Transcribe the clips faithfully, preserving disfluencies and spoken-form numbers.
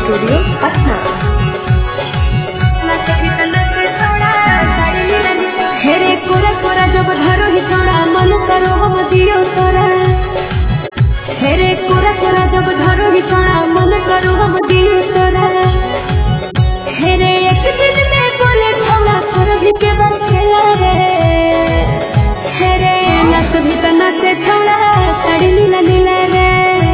Studio Patna. हेरे कोरा कोरा जब धरो ही छोड़ा मन करो हम दियो तोरा। हेरे कोरा कोरा जब धरो ही छोड़ा मन करो हम दियो तोरा। हेरे एक दिन में बोले छोड़ा कर भी के बखेला रे। हेरे नस भी तना से छोड़ा साड़ी नीला नीला रे।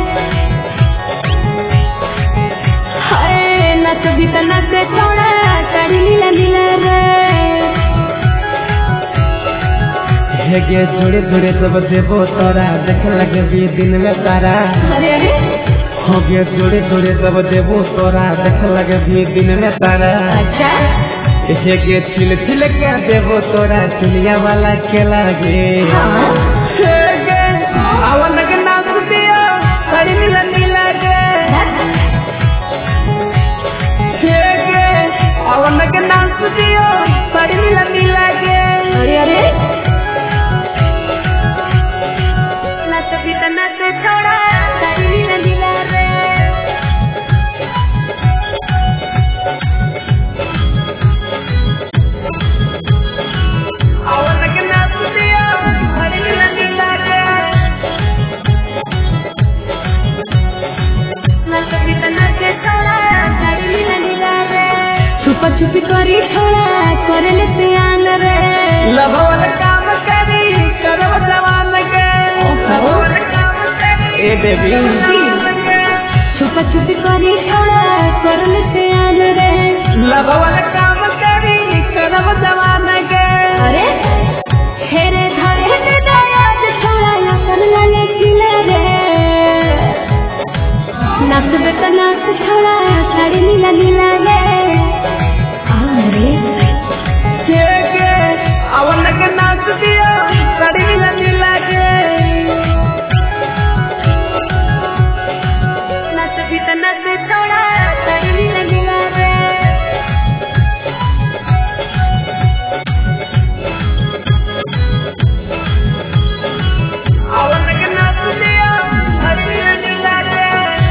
हाय नस भी तना से छोड़ा साड़ी नीला नीला रे। हेगे थोड़े थोड़े सब देवो तोरा देख लगे भी दिन में तारा। अरे अरे होगे थोड़े थोड़े सब देवो तोरा देख लगे भी दिन में तारा। अच्छा हेगे छिल छिल के देवो तोरा दुनिया वाला के लागे। हेगे आवन के नाच दियो साड़ी नीला नीला गे। हेगे आवन के नाच दियो साड़ी नीला नीला गे। अरे अरे नच भी तो नच छोड़ा साड़ी नीला नीला रे। आवन के नाच दियो साड़ी नीला नीला गे। नच भी तो नच छोड़ा साड़ी नीला नीला रे। छुपा छुपी करी छोड़ा करे ले सियान रे। लभवन काम करी करव जवान के। लभवन काम करी ए बेबी छुपा छुपी करी छोड़ा करे ले सियान रे। लभवन काम करी करव जवान के। अरे हेरे धरे ते दयाज छोड़ा अपन लाले खिला रे। नाच बे तो नाच छोड़ा साड़ी नीला नीला रे। अरे के के आवन के नाच दियो साड़ी नीला नीला गे। नच भी तो नच छोड़ा साड़ी नीला नीला रे। आवन के नाच दियो साड़ी नीला नीला गे।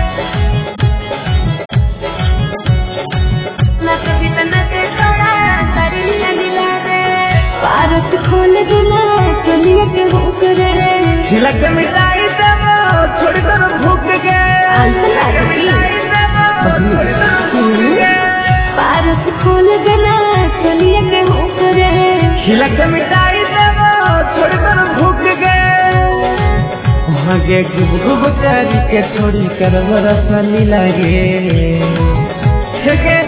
नच भी तो नच छोड़ा साड़ी नीला नीला रे। पारस खोल देना चलिए के भूख रे। छिलक मिठाई देवो छोड़ी कर भूख के। पारस खोल देना चलिए के भूख रे। छिलक मिठाई देवो छोड़ी कर भूख के। वहाँ के गुब गुब चारी के छोड़ी कर रस नीला गे।